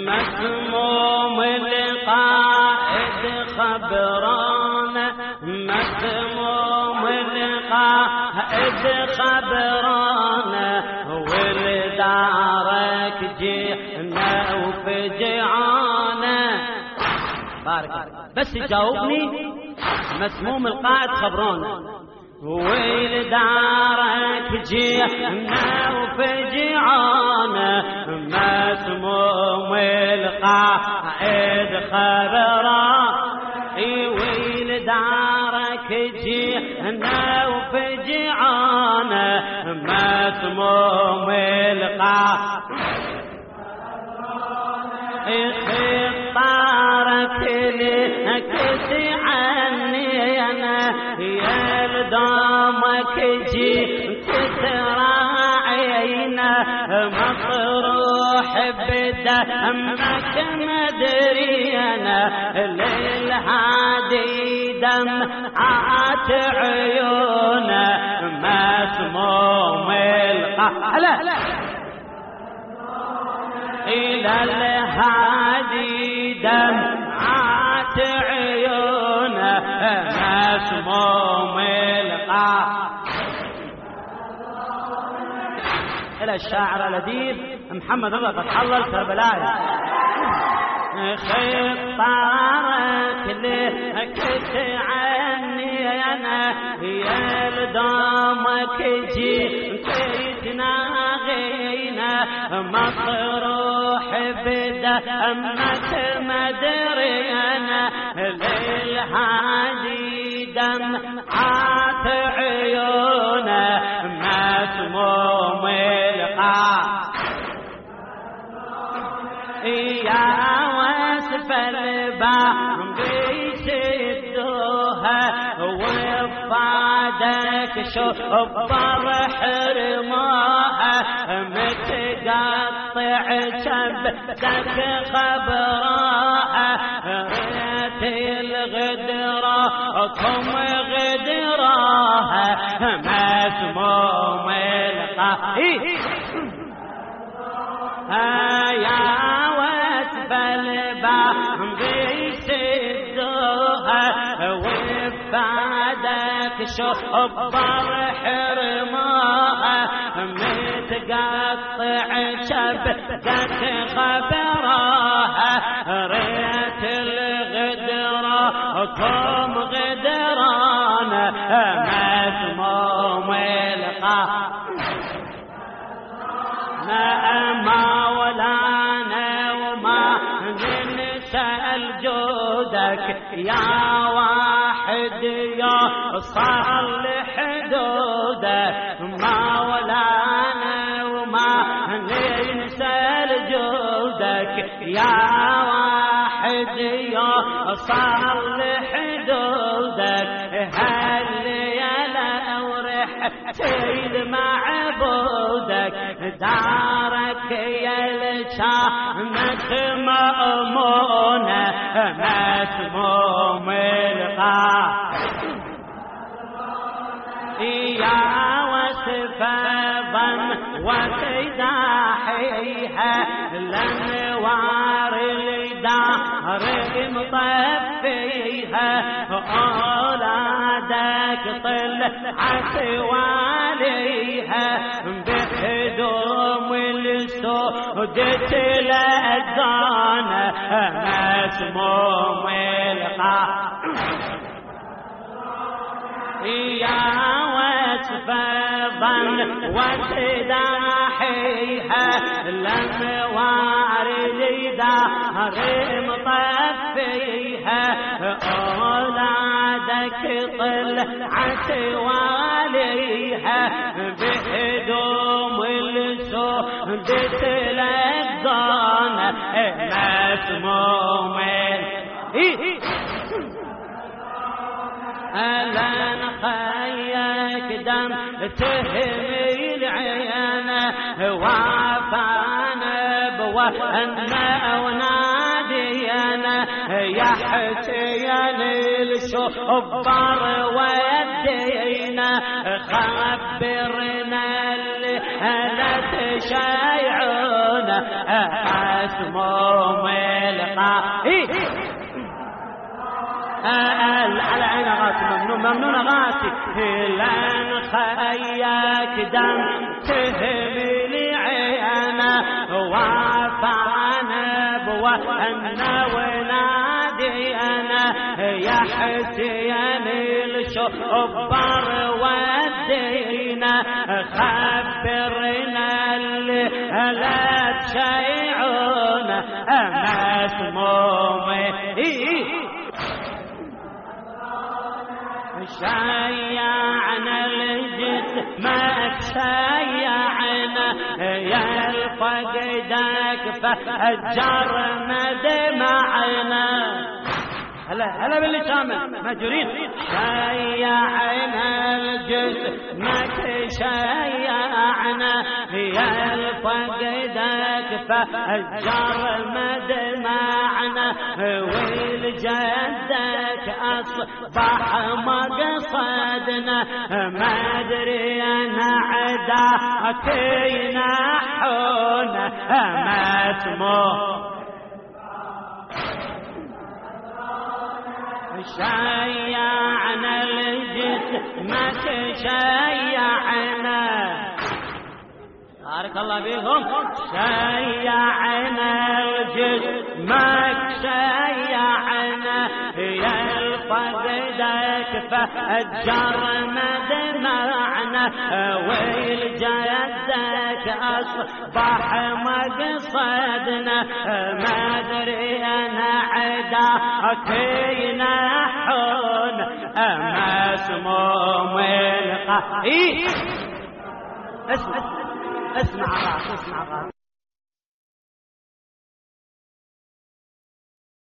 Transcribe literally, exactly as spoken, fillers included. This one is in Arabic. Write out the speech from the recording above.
مسموم القائد خبرانا مسموم القائد خبرانا ولدارك جئنا وفجعانا. بارك بس جاوبني. مسموم القائد خبرانا ولدارك جئنا وفجعانا مسموم القائد خبرانا ولدارك جئنا وفجعانا مسموم القائد خطارك لك عني انا يا لدامك جيت تراعينا مطروح بدمك مدري انا للهادي دمعات عيونا مسموم القائد إلى الهادي دمعات عيونه مسموم القائد. إلى الشاعر الأديب محمد رضا فتح الله الكربلائي. خطارك لك عني انا يا لدامك جيت تناغينا مطروح بدمك مدري انا للهادي دمعات عيونه مسموم القائد. يا واسف الباب يسدوها وفادك شبر حرماها متقطع شبتك خبراها ريت الغدراكم غدراها مسموم القائد. يا واسف الباب يسدوها وفادك شبر حرماها متقطع شبتك خبراها ريت الغدراكم غدرانا مسموم القائد. ما ولانا وما ننسى الجودك يا واحد يا صالح حدودك ما ولانا وما ننسى الجودك يا واحد يا صالح حدودك هل يا لورح سيد معبودك دارك يا لشانك مأمونة مسموم القائد. يا وصف ظن وسداحيها الانوار الدار مطفيها اولادك طلعت واليها بهدوم السود تلقانا مسموم القائد. يا وصف ظن وسداحيها الانوار الدار مطفيها اولادك طلعت واليها بهدوم السود تلقانا مسموم ألان خيك دم تهمي العيانة وعفانا بوأنا ونادينا يا حسين الشبر ودينا خبرنا اللي لا تشيعونا مسموم القائد على عين غاتي ممنون ممنون غاتي لان خياك دم تهملي عينا وافانا بوانا ونادي انا يا حسين الشبر ودينا خبرنا اللي لا تشيعون مسموم شيعنا الجسمك شيعنا يا الفقدك فأجر مدمعنا هلا هلا باللي شامل مهجورين شيعنا الجسمك شيعنا يا الفقدك فأجر مدمعنا والجدك أصبح مقصدنا ما أدري أنا عداك ينحونا ما اسمه شيعنا الجسمك شيعنا بارك الله فيكم شيعنا الجسمك شيعنا يا الفقدك فأجر مدمعنا والجدك أصبح مقصدنا ما أدري أنا عداك ينحون مسموم القائد اسمع اسمع اسمع